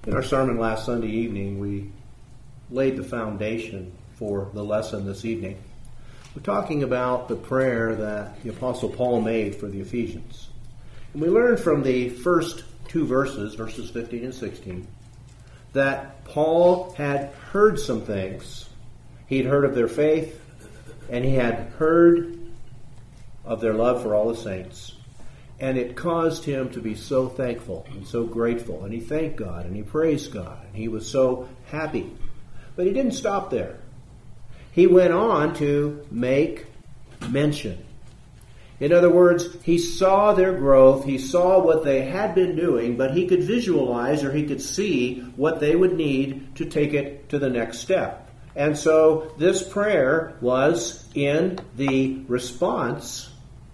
In our sermon last Sunday evening, we laid the foundation for the lesson this evening. We're talking about the prayer that the Apostle Paul made for the Ephesians. And we learned from the first two verses, verses 15 and 16, that Paul had heard some things. He'd heard of their faith, and he had heard of their love for all the saints. And it caused him to be so thankful and so grateful. And he thanked God and he praised God. And he was so happy. But he didn't stop there. He went on to make mention. In other words, he saw their growth. He saw what they had been doing. But he could visualize, or he could see what they would need to take it to the next step. And so this prayer was in the response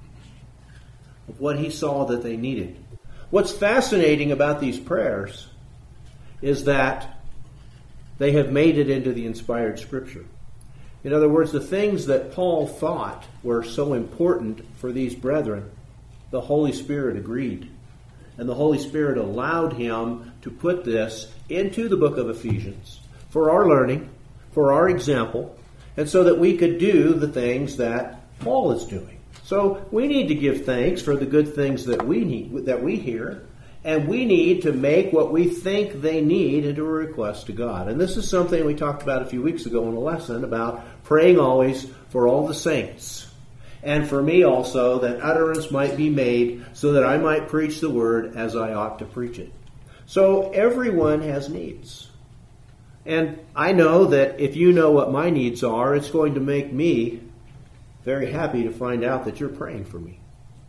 of what he saw that they needed. What's fascinating about these prayers is that they have made it into the inspired Scripture. In other words, the things that Paul thought were so important for these brethren, the Holy Spirit agreed. And the Holy Spirit allowed him to put this into the book of Ephesians for our learning, for our example, and so that we could do the things that Paul is doing. So we need to give thanks for the good things that we need, that we hear, and we need to make what we think they need into a request to God. And this is something we talked about a few weeks ago in a lesson about praying always for all the saints. And for me also, that utterance might be made so that I might preach the word as I ought to preach it. So everyone has needs. And I know that if you know what my needs are, it's going to make me very happy to find out that you're praying for me.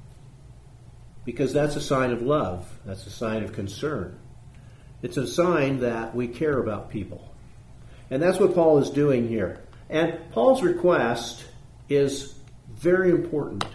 Because that's a sign of love. That's a sign of concern. It's a sign that we care about people. And that's what Paul is doing here. And Paul's request is very important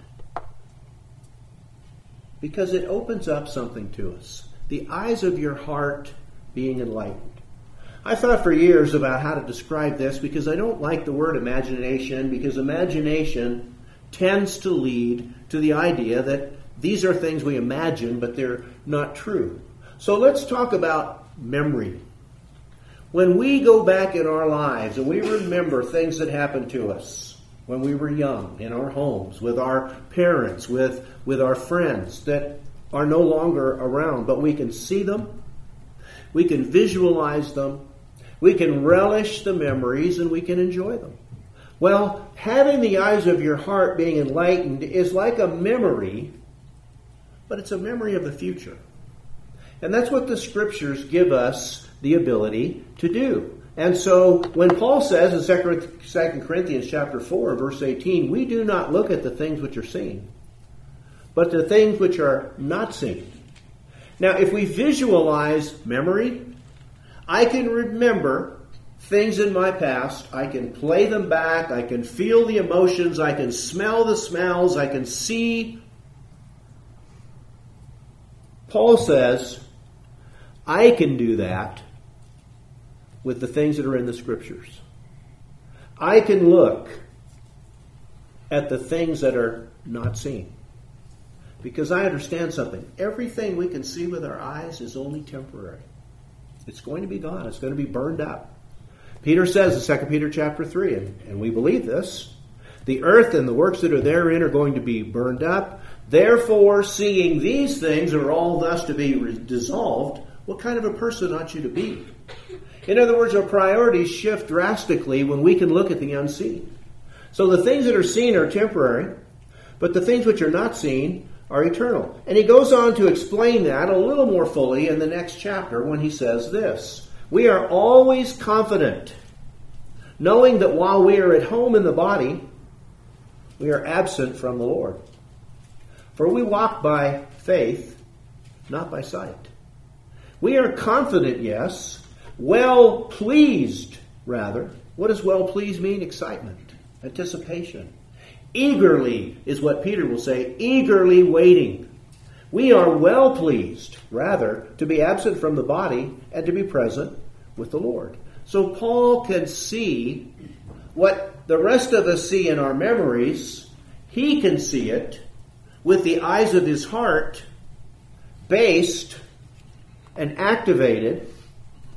because it opens up something to us. The eyes of your heart being enlightened. I thought for years about how to describe this because I don't like the word imagination, because imagination tends to lead to the idea that these are things we imagine, but they're not true. So let's talk about memory. When we go back in our lives and we remember things that happened to us when we were young, in our homes, with our parents, with our friends that are no longer around, but we can see them, we can visualize them, we can relish the memories, and we can enjoy them. Well, having the eyes of your heart being enlightened is like a memory, but it's a memory of the future. And that's what the Scriptures give us the ability to do. And so when Paul says in 2 Corinthians chapter 4, verse 18, we do not look at the things which are seen, but the things which are not seen. Now, if we visualize memory, I can remember things in my past. I can play them back. I can feel the emotions. I can smell the smells. I can see. Paul says, I can do that with the things that are in the Scriptures. I can look at the things that are not seen. Because I understand something. Everything we can see with our eyes is only temporary. It's going to be gone. It's going to be burned up. Peter says in 2 Peter chapter 3, and we believe this, the earth and the works that are therein are going to be burned up. Therefore, seeing these things are all thus to be dissolved, what kind of a person ought you to be? In other words, our priorities shift drastically when we can look at the unseen. So the things that are seen are temporary, but the things which are not seen are eternal. And he goes on to explain that a little more fully in the next chapter when he says this. We are always confident, knowing that while we are at home in the body, we are absent from the Lord. For we walk by faith, not by sight. We are confident, yes, well pleased, rather. What does well pleased mean? Excitement, anticipation. Eagerly is what Peter will say, eagerly waiting. We are well pleased, rather, to be absent from the body and to be present with the Lord. So Paul can see what the rest of us see in our memories. He can see it with the eyes of his heart, based and activated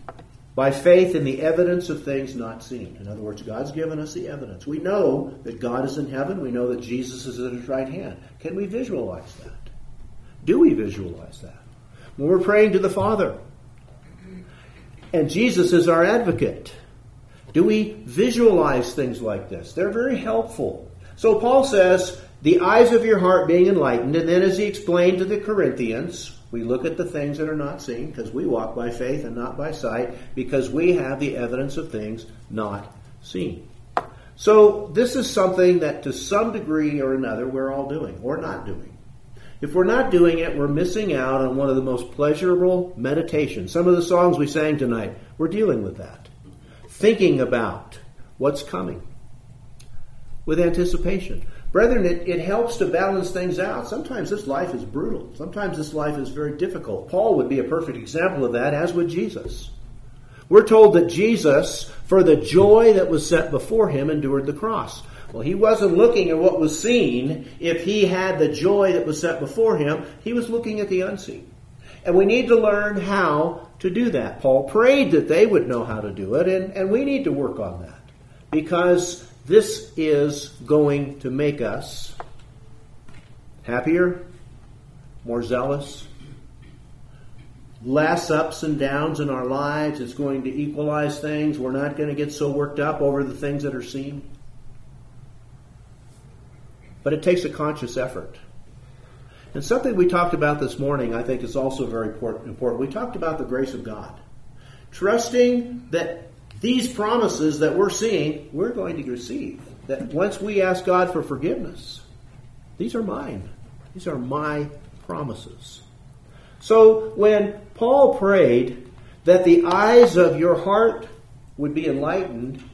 by faith in the evidence of things not seen. In other words, God's given us the evidence. We know that God is in heaven. We know that Jesus is at his right hand. Can we visualize that? Do we visualize that? When we're praying to the Father, and Jesus is our advocate, do we visualize things like this? They're very helpful. So Paul says, the eyes of your heart being enlightened, and then as he explained to the Corinthians, we look at the things that are not seen, because we walk by faith and not by sight, because we have the evidence of things not seen. So this is something that to some degree or another we're all doing, or not doing. If we're not doing it, we're missing out on one of the most pleasurable meditations. Some of the songs we sang tonight, we're dealing with that. Thinking about what's coming with anticipation. Brethren, it helps to balance things out. Sometimes this life is brutal. Sometimes this life is very difficult. Paul would be a perfect example of that, as would Jesus. We're told that Jesus, for the joy that was set before him, endured the cross. Well, he wasn't looking at what was seen. If he had the joy that was set before him, he was looking at the unseen. And we need to learn how to do that. Paul prayed that they would know how to do it, and we need to work on that. Because this is going to make us happier, more zealous, less ups and downs in our lives. It's going to equalize things. We're not going to get so worked up over the things that are seen. But it takes a conscious effort. And something we talked about this morning, I think, is also very important. We talked about the grace of God. Trusting that these promises that we're seeing, we're going to receive. That once we ask God for forgiveness, these are mine. These are my promises. So when Paul prayed that the eyes of your heart would be enlightened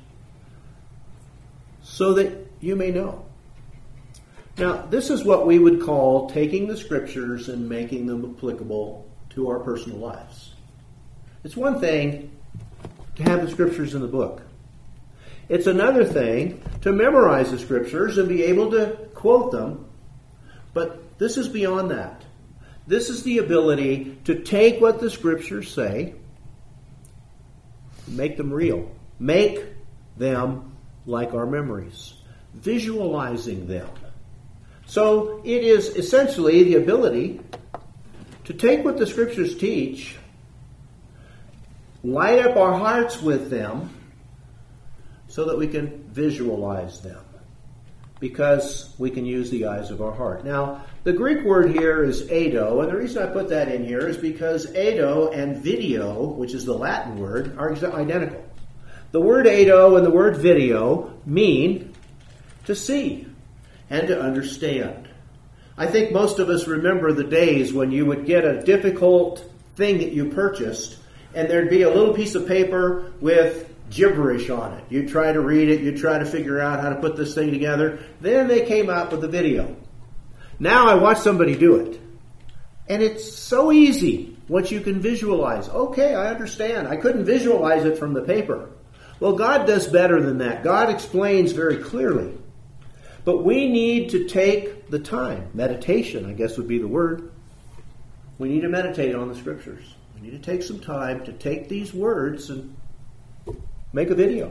so that you may know. Now, this is what we would call taking the Scriptures and making them applicable to our personal lives. It's one thing to have the Scriptures in the book. It's another thing to memorize the Scriptures and be able to quote them. But this is beyond that. This is the ability to take what the Scriptures say and make them real. Make them like our memories. Visualizing them. So it is essentially the ability to take what the Scriptures teach, light up our hearts with them, so that we can visualize them. Because we can use the eyes of our heart. Now, the Greek word here is eido, and the reason I put that in here is because eido and video, which is the Latin word, are identical. The word eido and the word video mean to see and to understand. I think most of us remember the days when you would get a difficult thing that you purchased, and there'd be a little piece of paper with gibberish on it. You try to read it, you try to figure out how to put this thing together. Then they came out with the video. Now I watch somebody do it. And it's so easy once you can visualize. Okay, I understand. I couldn't visualize it from the paper. Well, God does better than that. God explains very clearly. But we need to take the time. Meditation, I guess, would be the word. We need to meditate on the Scriptures. We need to take some time to take these words and make a video.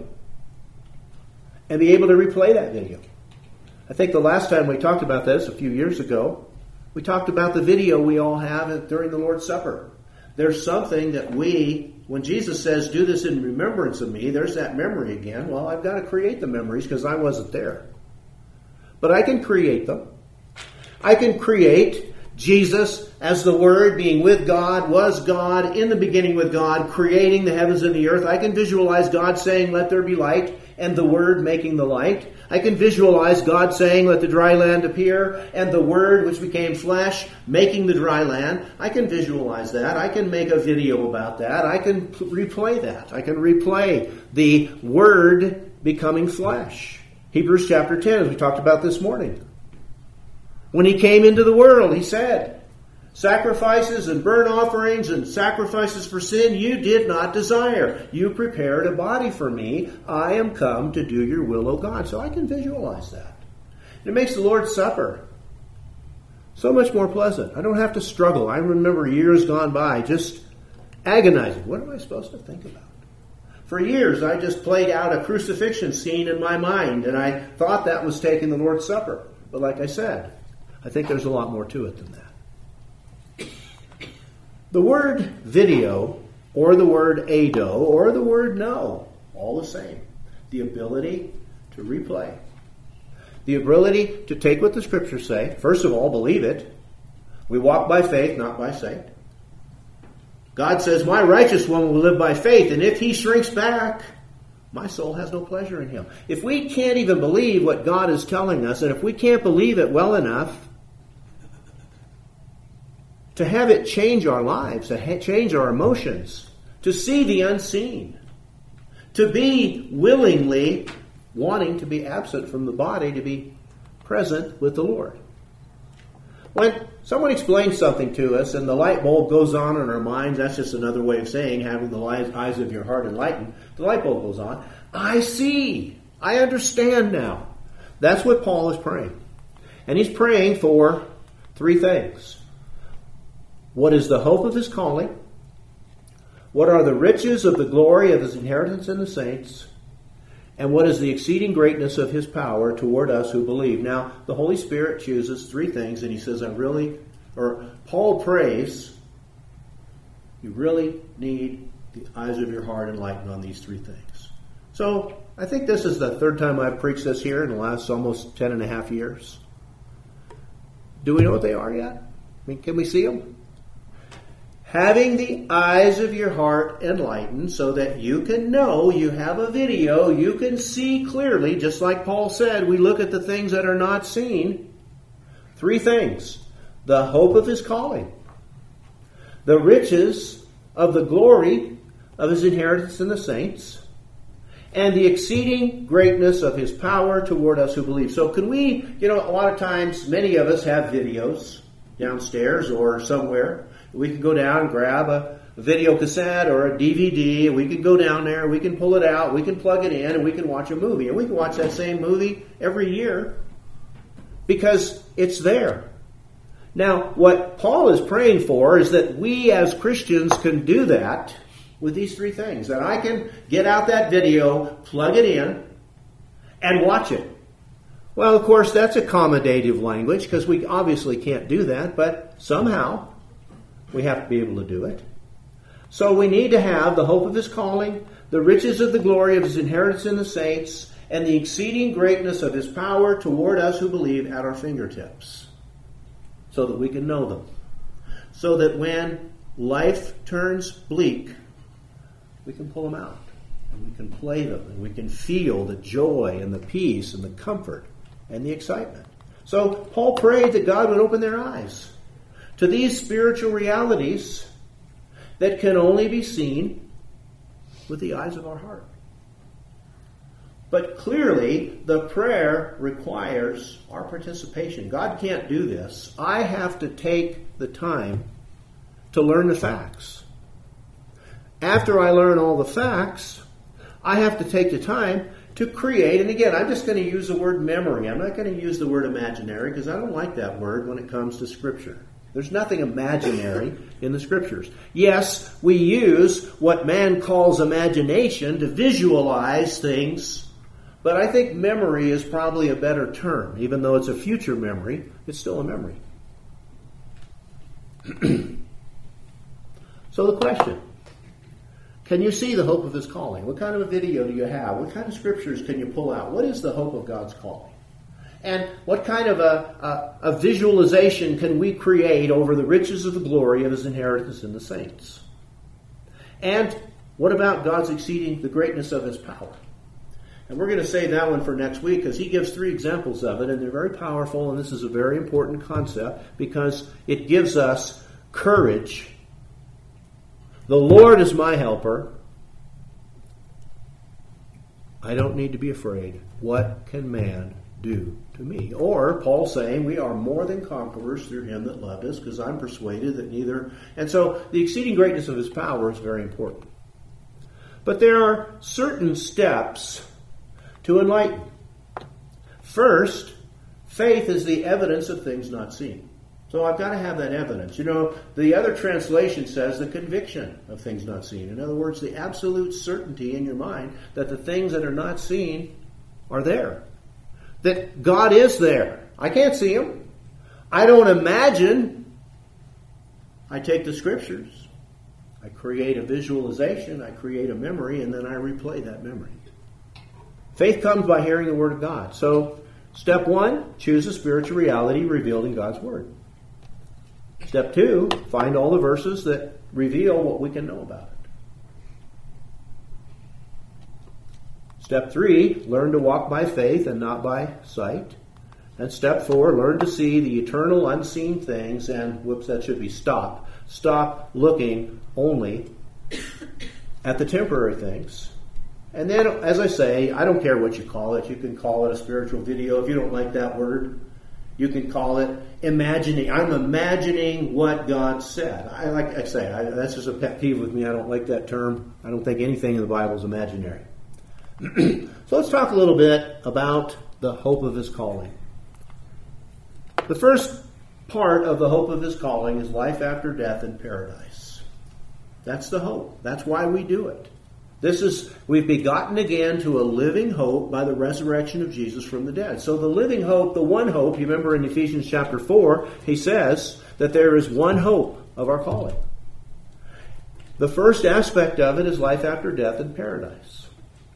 And be able to replay that video. I think the last time we talked about this, a few years ago, we talked about the video we all have during the Lord's Supper. There's something that when Jesus says, do this in remembrance of me, there's that memory again. Well, I've got to create the memories because I wasn't there. But I can create them. I can create Jesus as the Word being with God, was God, in the beginning with God, creating the heavens and the earth. I can visualize God saying, let there be light, and the Word making the light. I can visualize God saying, let the dry land appear, and the Word, which became flesh, making the dry land. I can visualize that. I can make a video about that. I can replay that. I can replay the Word becoming flesh. Hebrews chapter 10, as we talked about this morning. When he came into the world, he said, sacrifices and burnt offerings and sacrifices for sin you did not desire. You prepared a body for me. I am come to do your will, O God. So I can visualize that. It makes the Lord's Supper so much more pleasant. I don't have to struggle. I remember years gone by just agonizing. What am I supposed to think about? For years, I just played out a crucifixion scene in my mind, and I thought that was taking the Lord's Supper. But like I said, I think there's a lot more to it than that. The word video, or the word ado, or the word know, all the same. The ability to replay. The ability to take what the Scriptures say. First of all, believe it. We walk by faith, not by sight. God says, my righteous one will live by faith, and if he shrinks back, my soul has no pleasure in him. If we can't even believe what God is telling us, and if we can't believe it well enough to have it change our lives, to change our emotions, to see the unseen, to be willingly wanting to be absent from the body, to be present with the Lord. When someone explains something to us and the light bulb goes on in our minds, that's just another way of saying having the eyes of your heart enlightened. The light bulb goes on. I see. I understand now. That's what Paul is praying. And he's praying for three things. What is the hope of his calling? What are the riches of the glory of his inheritance in the saints? And what is the exceeding greatness of his power toward us who believe? Now, the Holy Spirit chooses three things, and he says, Paul prays, you really need the eyes of your heart enlightened on these three things. So, I think this is the third time I've preached this here in the last almost 10 and a half years. Do we know what they are yet? I mean, can we see them? Having the eyes of your heart enlightened so that you can know, you have a video, you can see clearly, just like Paul said, we look at the things that are not seen. Three things. The hope of his calling. The riches of the glory of his inheritance in the saints. And the exceeding greatness of his power toward us who believe. So can we, a lot of times, many of us have videos downstairs or somewhere. We can go down and grab a video cassette or a DVD, and we can go down there, we can pull it out, we can plug it in, and we can watch a movie. And we can watch that same movie every year because it's there. Now, what Paul is praying for is that we as Christians can do that with these three things. That I can get out that video, plug it in, and watch it. Well, of course, that's accommodative language because we obviously can't do that, but somehow we have to be able to do it. So we need to have the hope of his calling, the riches of the glory of his inheritance in the saints, and the exceeding greatness of his power toward us who believe at our fingertips, so that we can know them. So that when life turns bleak, we can pull them out, and we can play them, and we can feel the joy and the peace and the comfort and the excitement. So Paul prayed that God would open their eyes to these spiritual realities that can only be seen with the eyes of our heart. But clearly, the prayer requires our participation. God can't do this. I have to take the time to learn the facts. After I learn all the facts, I have to take the time to create, and again, I'm just going to use the word memory. I'm not going to use the word imaginary because I don't like that word when it comes to Scripture. There's nothing imaginary in the Scriptures. Yes, we use what man calls imagination to visualize things, but I think memory is probably a better term. Even though it's a future memory, it's still a memory. So the question, can you see the hope of his calling? What kind of a video do you have? What kind of Scriptures can you pull out? What is the hope of God's calling? And what kind of a visualization can we create over the riches of the glory of his inheritance in the saints? And what about God's exceeding the greatness of his power? And we're going to save that one for next week because he gives three examples of it, and they're very powerful, and this is a very important concept because it gives us courage. The Lord is my helper. I don't need to be afraid. What can man do to me? Or Paul saying we are more than conquerors through him that loved us, because I'm persuaded that neither. And so the exceeding greatness of his power is very important. But there are certain steps to enlighten. First, faith is the evidence of things not seen. So I've got to have that evidence. You know, the other translation says the conviction of things not seen. In other words, the absolute certainty in your mind that the things that are not seen are there. That God is there. I can't see Him. I don't imagine. I take the Scriptures. I create a visualization. I create a memory, and then I replay that memory. Faith comes by hearing the Word of God. So, step 1, choose a spiritual reality revealed in God's Word. Step 2, find all the verses that reveal what we can know about it. Step 3, learn to walk by faith and not by sight. And step 4, learn to see the eternal unseen things and, that should be stop. Stop looking only at the temporary things. And then, as I say, I don't care what you call it. You can call it a spiritual video. If you don't like that word, you can call it imagining. I'm imagining what God said. That's just a pet peeve with me. I don't like that term. I don't think anything in the Bible is imaginary. So let's talk a little bit about the hope of His calling. The first part of the hope of His calling is life after death in paradise. That's the hope. That's why we do it. We've begotten again to a living hope by the resurrection of Jesus from the dead. So the living hope, the one hope, you remember in Ephesians chapter 4, he says that there is one hope of our calling. The first aspect of it is life after death in paradise.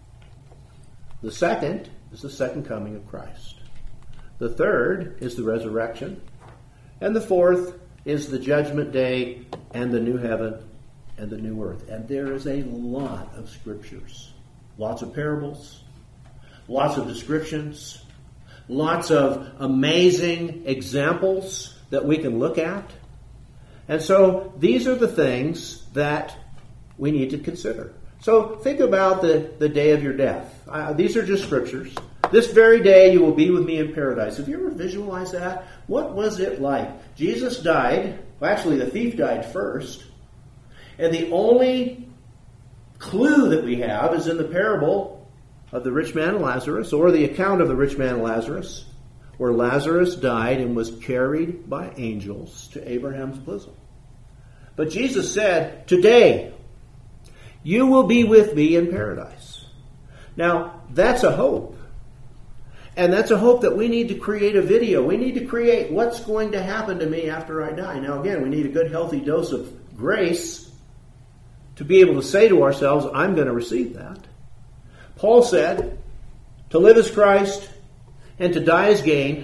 The second is the second coming of Christ. The third is the resurrection. And the fourth is the judgment day and the new heaven and the new earth. And there is a lot of scriptures. Lots of parables. Lots of descriptions. Lots of amazing examples that we can look at. And so these are the things that we need to consider. So think about the day of your death. These are just scriptures. This very day you will be with me in paradise. Have you ever visualized that? What was it like? Jesus died. Well, actually, the thief died first. And the only clue that we have is in the parable of the rich man and Lazarus, or the account of the rich man and Lazarus, where Lazarus died and was carried by angels to Abraham's bosom. But Jesus said, today, you will be with me in paradise. Now, that's a hope. And that's a hope that we need to create a video. We need to create what's going to happen to me after I die. Now, again, we need a good, healthy dose of grace to be able to say to ourselves, I'm going to receive that. Paul said, to live is Christ and to die is gain.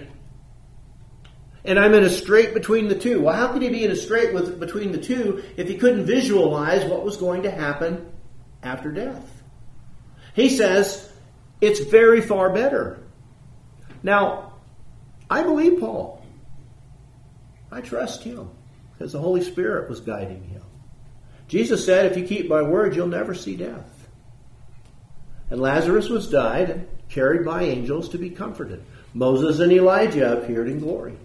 And I'm in a strait between the two. Well, how could he be in a strait between the two if he couldn't visualize what was going to happen after death? He says, it's very far better. Now, I believe Paul. I trust him because the Holy Spirit was guiding him. Jesus said, if you keep my word, you'll never see death. And Lazarus was died and carried by angels to be comforted. Moses and Elijah appeared in glory.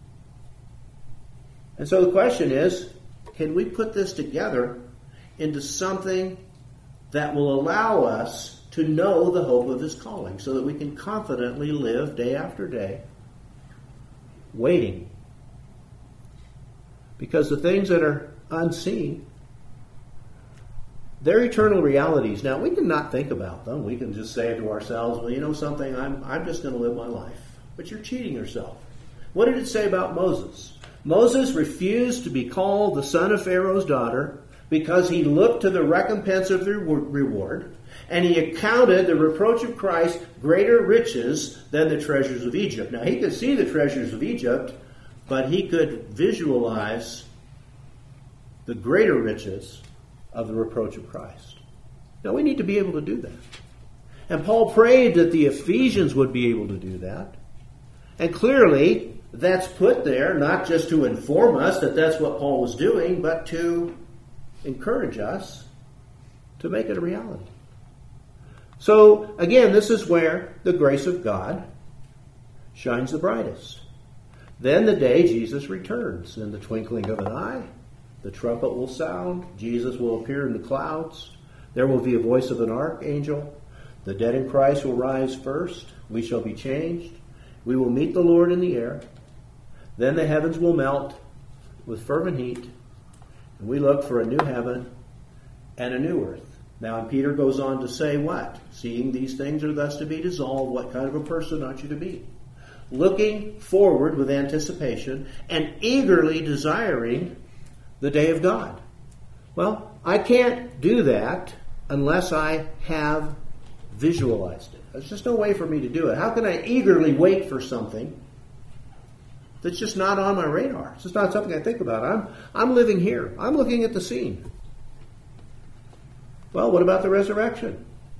And so the question is, can we put this together into something that will allow us to know the hope of His calling so that we can confidently live day after day waiting? Because the things that are unseen, they're eternal realities. Now, we can not think about them. We can just say to ourselves, well, you know something, I'm just going to live my life. But you're cheating yourself. What did it say about Moses? Moses refused to be called the son of Pharaoh's daughter because he looked to the recompense of the reward, and he accounted the reproach of Christ greater riches than the treasures of Egypt. Now, he could see the treasures of Egypt, but he could visualize the greater riches of the reproach of Christ. Now, we need to be able to do that. And Paul prayed that the Ephesians would be able to do that. And clearly, that's put there not just to inform us that that's what Paul was doing, but to encourage us to make it a reality. So, again, this is where the grace of God shines the brightest. Then the day Jesus returns, in the twinkling of an eye, the trumpet will sound, Jesus will appear in the clouds, there will be a voice of an archangel, the dead in Christ will rise first, we shall be changed, we will meet the Lord in the air, then the heavens will melt, with fervent heat, and we look for a new heaven and a new earth. Now, and Peter goes on to say what? Seeing these things are thus to be dissolved, what kind of a person ought you to be? Looking forward with anticipation and eagerly desiring the day of God. Well, I can't do that unless I have visualized it. There's just no way for me to do it. How can I eagerly wait for something that's just not on my radar? It's just not something I think about. I'm living here. I'm looking at the scene. Well, what about the resurrection?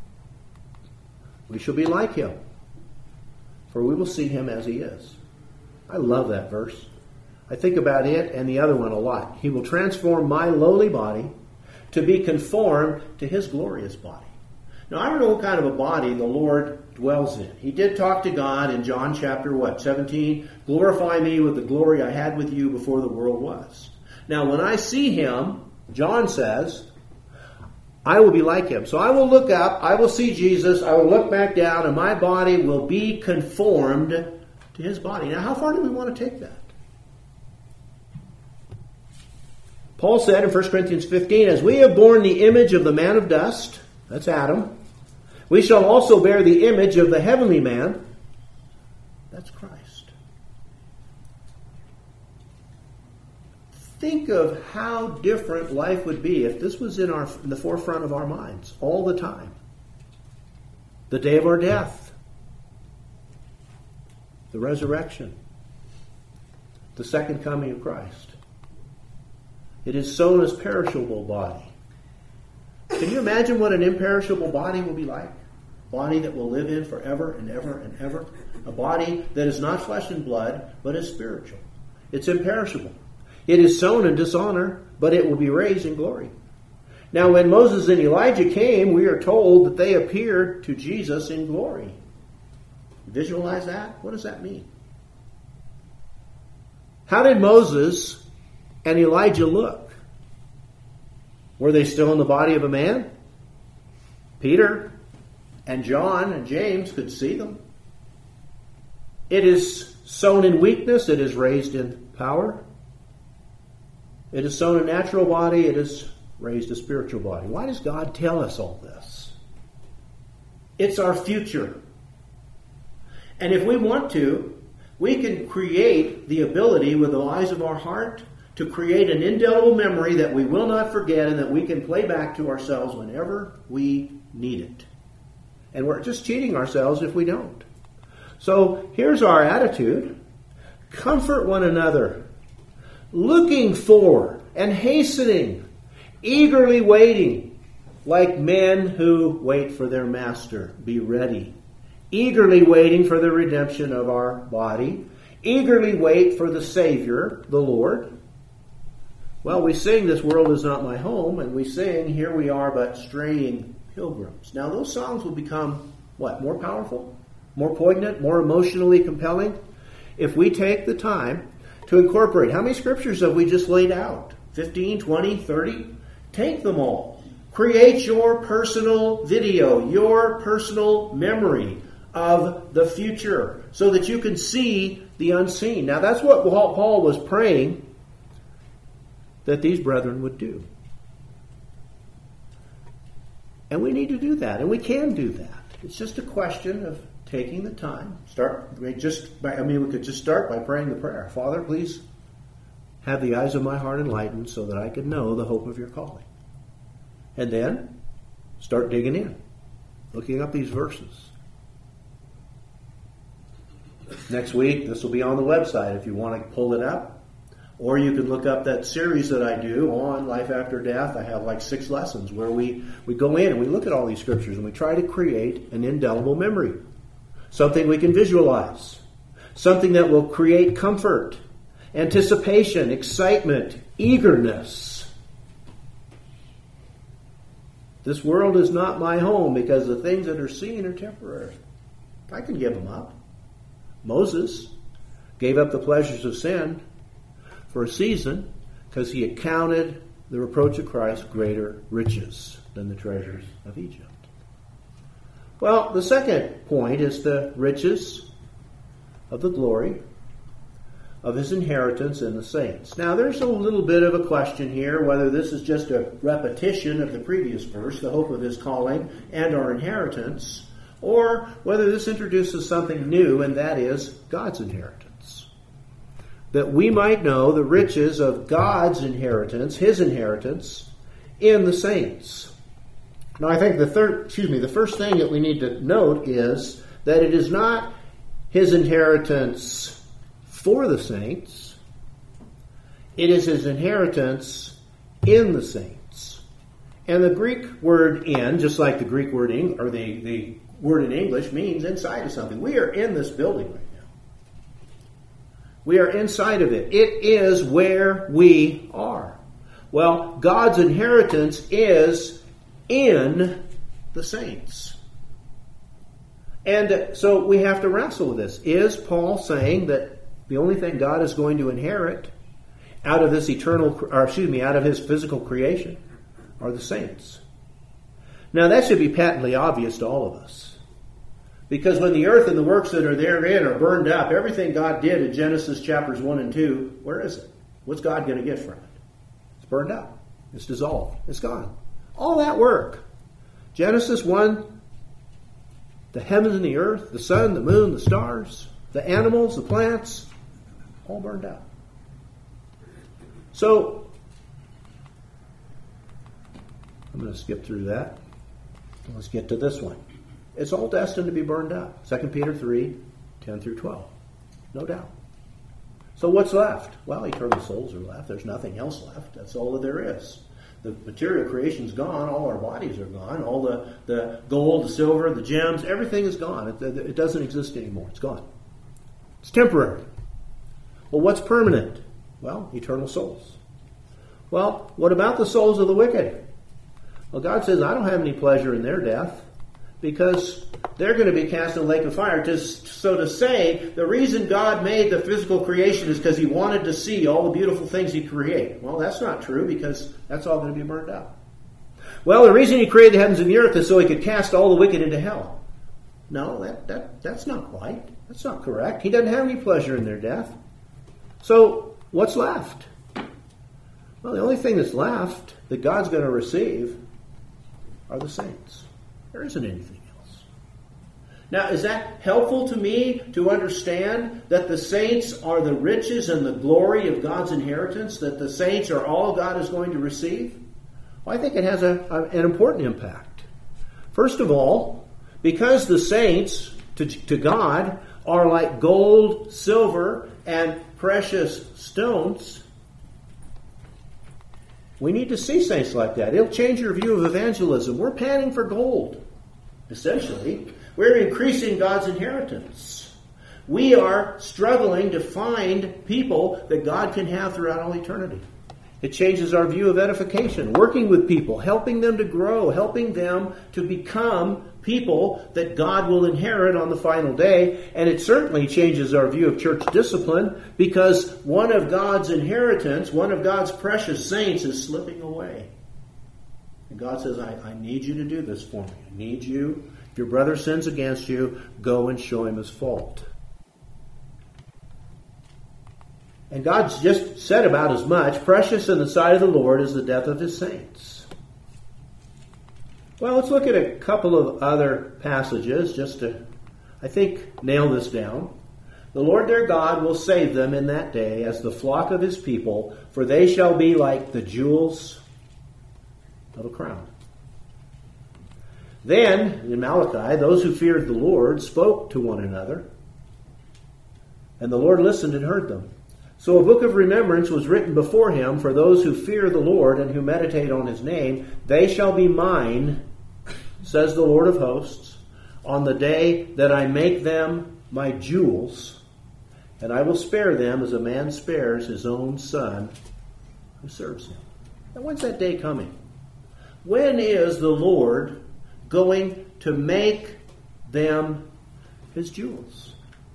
We shall be like him, for we will see him as he is. I love that verse. I think about it and the other one a lot. He will transform my lowly body to be conformed to his glorious body. Now, I don't know what kind of a body the Lord dwells in. He did talk to God in John chapter 17? Glorify me with the glory I had with you before the world was. Now, when I see him, John says, I will be like him. So I will look up, I will see Jesus, I will look back down, and my body will be conformed to his body. Now, how far do we want to take that? Paul said in 1 Corinthians 15, as we have borne the image of the man of dust, that's Adam, we shall also bear the image of the heavenly man, that's Christ. Think of how different life would be if this was in the forefront of our minds all the time. The day of our death, the resurrection, the second coming of Christ. It is sown as perishable body. Can you imagine what an imperishable body will be like? A body that will live in forever and ever and ever. A body that is not flesh and blood, but is spiritual. It's imperishable. It is sown in dishonor, but it will be raised in glory. Now, when Moses and Elijah came, we are told that they appeared to Jesus in glory. Visualize that? What does that mean? How did Moses and Elijah look? Were they still in the body of a man? Peter and John and James could see them. It is sown in weakness. It is raised in power. It is sown a natural body. It is raised a spiritual body. Why does God tell us all this? It's our future. And if we want to, we can create the ability with the eyes of our heart to create an indelible memory that we will not forget and that we can play back to ourselves whenever we need it. And we're just cheating ourselves if we don't. So here's our attitude. Comfort one another, looking for and hastening, eagerly waiting, like men who wait for their master. Be ready. Eagerly waiting for the redemption of our body. Eagerly wait for the Savior, the Lord. Well, we sing, this world is not my home, and we sing, here we are but straying pilgrims. Now, those songs will become, what, more powerful, more poignant, more emotionally compelling? If we take the time to incorporate, how many scriptures have we just laid out? 15, 20, 30? Take them all. Create your personal video, your personal memory of the future so that you can see the unseen. Now, that's what Paul was praying that these brethren would do. And we need to do that, and we can do that. It's just a question of taking the time. We could just start by praying the prayer. Father, please have the eyes of my heart enlightened so that I can know the hope of your calling. And then start digging in, looking up these verses. Next week, this will be on the website if you want to pull it up. Or you can look up that series that I do on Life After Death. I have like 6 lessons where we go in and we look at all these scriptures and we try to create an indelible memory. Something we can visualize. Something that will create comfort, anticipation, excitement, eagerness. This world is not my home because the things that are seen are temporary. I can give them up. Moses gave up the pleasures of sin for a season because he had counted the reproach of Christ greater riches than the treasures of Egypt. Well, the second point is the riches of the glory of his inheritance in the saints. Now, there's a little bit of a question here whether this is just a repetition of the previous verse, the hope of his calling and our inheritance, or whether this introduces something new, and that is God's inheritance. That we might know the riches of God's inheritance, his inheritance, in the saints. Now, I think the first thing that we need to note is that it is not his inheritance for the saints. It is his inheritance in the saints. And the Greek word "in," just like the Greek word or the word in English, means inside of something. We are in this building right now. We are inside of it. It is where we are. Well, God's inheritance is in the saints. And so we have to wrestle with this. Is Paul saying that the only thing God is going to inherit out of this out of his physical creation are the saints? Now that should be patently obvious to all of us. Because when the earth and the works that are therein are burned up, everything God did in Genesis chapters 1 and 2, where is it? What's God going to get from it? It's burned up. It's dissolved. It's gone. All that work. Genesis 1, the heavens and the earth, the sun, the moon, the stars, the animals, the plants, all burned out. So, I'm going to skip through that. Let's get to this one. It's all destined to be burned up. 2 Peter 3, 10 through 12. No doubt. So what's left? Well, eternal souls are left. There's nothing else left. That's all that there is. The material creation's gone. All our bodies are gone. All the gold, the silver, the gems, everything is gone. It doesn't exist anymore. It's gone. It's temporary. Well, what's permanent? Well, eternal souls. Well, what about the souls of the wicked? Well, God says, I don't have any pleasure in their death because they're going to be cast in a lake of fire. So to say, the reason God made the physical creation is because he wanted to see all the beautiful things he created. Well, that's not true because that's all going to be burned up. Well, the reason he created the heavens and the earth is so he could cast all the wicked into hell. No, that's not right. That's not correct. He doesn't have any pleasure in their death. So, what's left? Well, the only thing that's left that God's going to receive are the saints. There isn't anything else. Now, is that helpful to me to understand that the saints are the riches and the glory of God's inheritance? That the saints are all God is going to receive? Well, I think it has an important impact. First of all, because the saints to God are like gold, silver, and precious stones, we need to see saints like that. It'll change your view of evangelism. We're panning for gold, essentially. We're increasing God's inheritance. We are struggling to find people that God can have throughout all eternity. It changes our view of edification, working with people, helping them to grow, helping them to become people that God will inherit on the final day. And it certainly changes our view of church discipline because one of God's inheritance, one of God's precious saints is slipping away. And God says, I need you to do this for me. I need you. If your brother sins against you, go and show him his fault. And God's just said about as much, precious in the sight of the Lord is the death of his saints. Well, let's look at a couple of other passages just to, I think, nail this down. The Lord their God will save them in that day as the flock of his people, for they shall be like the jewels of a crown. Then, in Malachi, those who feared the Lord spoke to one another, and the Lord listened and heard them. So a book of remembrance was written before him for those who fear the Lord and who meditate on his name. They shall be mine, says the Lord of hosts, on the day that I make them my jewels, and I will spare them as a man spares his own son who serves him. Now, when's that day coming? When is the Lord going to make them his jewels?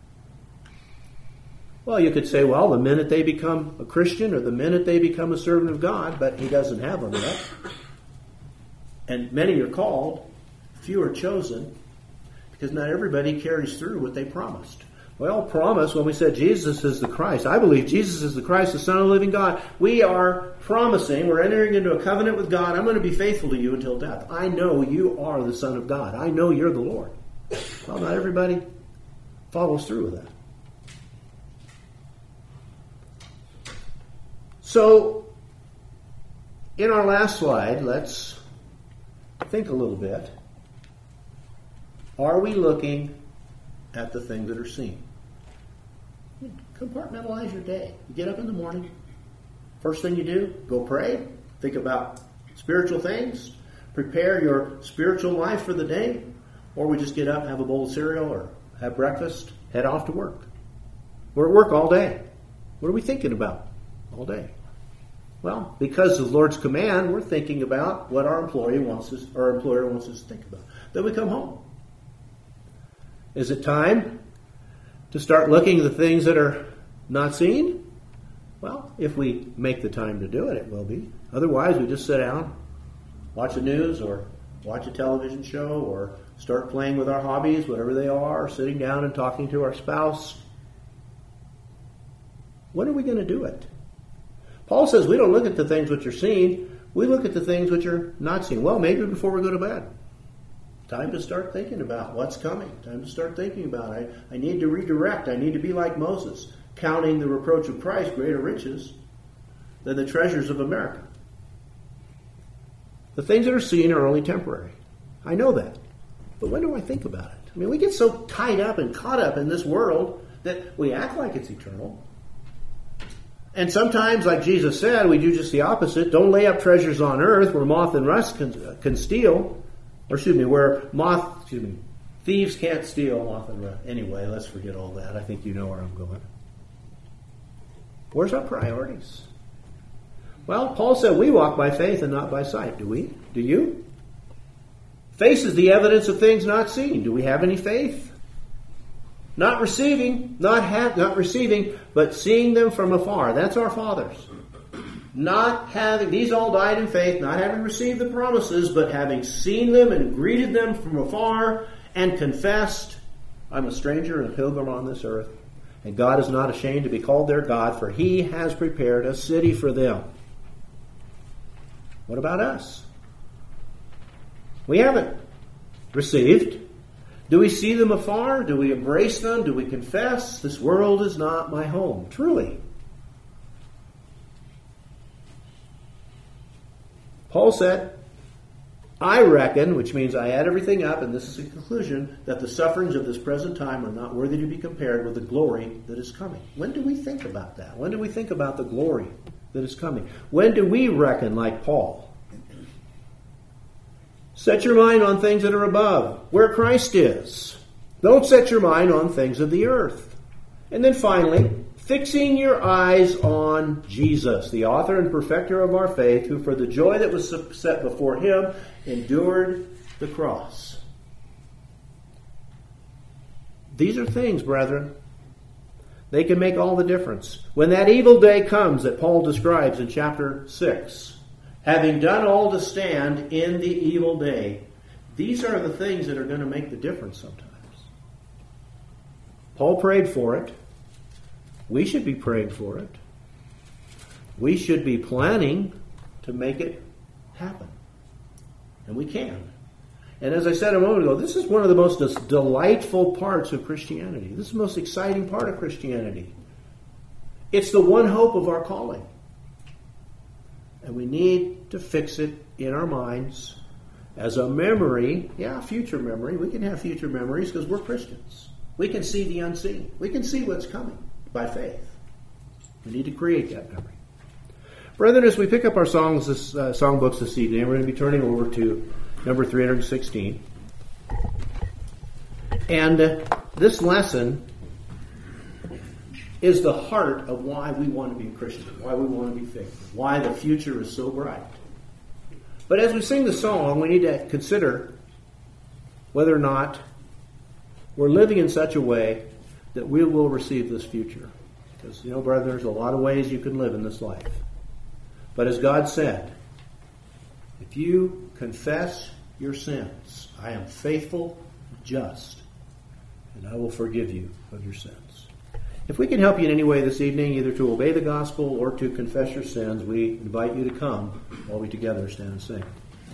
Well, you could say, well, the minute they become a Christian or the minute they become a servant of God, but he doesn't have them yet. And many are called, few are chosen, because not everybody carries through what they promised. Well, promise when we said Jesus is the Christ. I believe Jesus is the Christ, the Son of the living God. We are promising, we're entering into a covenant with God. I'm going to be faithful to you until death. I know you are the Son of God. I know you're the Lord. Well, not everybody follows through with that. So, in our last slide, let's think a little bit. Are we looking at the things that are seen? Compartmentalize your day. You get up in the morning. First thing you do, go pray. Think about spiritual things. Prepare your spiritual life for the day. Or we just get up, have a bowl of cereal, or have breakfast, head off to work. We're at work all day. What are we thinking about all day? Well, because of the Lord's command, we're thinking about what our employer wants us to think about. Then we come home. Is it time to start looking at the things that are not seen? Well, if we make the time to do it, it will be. Otherwise, we just sit down, watch the news, or watch a television show, or start playing with our hobbies, whatever they are, sitting down and talking to our spouse. When are we going to do it? Paul says we don't look at the things which are seen. We look at the things which are not seen. Well, maybe before we go to bed. Time to start thinking about what's coming. Time to start thinking about it. I need to redirect. I need to be like Moses, counting the reproach of Christ greater riches than the treasures of America. The things that are seen are only temporary. I know that. But when do I think about it? I mean, we get so tied up and caught up in this world that we act like it's eternal. And sometimes, like Jesus said, we do just the opposite. Don't lay up treasures on earth where moth and rust can steal. Or where thieves can't steal, moth and rust. Anyway, let's forget all that. I think you know where I'm going. Where's our priorities? Well, Paul said we walk by faith and not by sight. Do we? Do you? Faith is the evidence of things not seen. Do we have any faith? Not receiving, but seeing them from afar. That's our fathers. These all died in faith, not having received the promises, but having seen them and greeted them from afar and confessed, I'm a stranger and a pilgrim on this earth, and God is not ashamed to be called their God, for he has prepared a city for them. What about us? We haven't received. Do we see them afar? Do we embrace them? Do we confess, this world is not my home? Truly. Paul said, I reckon, which means I add everything up, and this is the conclusion, that the sufferings of this present time are not worthy to be compared with the glory that is coming. When do we think about that? When do we think about the glory that is coming? When do we reckon like Paul? Set your mind on things that are above, where Christ is. Don't set your mind on things of the earth. And then finally, fixing your eyes on Jesus, the author and perfecter of our faith, who for the joy that was set before him endured the cross. These are things, brethren. They can make all the difference. When that evil day comes that Paul describes in chapter 6, having done all to stand in the evil day, these are the things that are going to make the difference sometimes. Paul prayed for it. We should be praying for it. We should be planning to make it happen. And we can. And as I said a moment ago, this is one of the most delightful parts of Christianity. This is the most exciting part of Christianity. It's the one hope of our calling. And we need to fix it in our minds as a memory. Yeah, future memory. We can have future memories because we're Christians. We can see the unseen. We can see what's coming by faith. We need to create that memory. Brethren, as we pick up our songbooks this evening, we're going to be turning over to number 316. And this lesson is the heart of why we want to be a Christian, why we want to be faithful, why the future is so bright. But as we sing the song, we need to consider whether or not we're living in such a way that we will receive this future. Because, brethren, there's a lot of ways you can live in this life. But as God said, if you confess your sins, I am faithful, just, and I will forgive you of your sins. If we can help you in any way this evening, either to obey the gospel or to confess your sins, we invite you to come while we together stand and sing.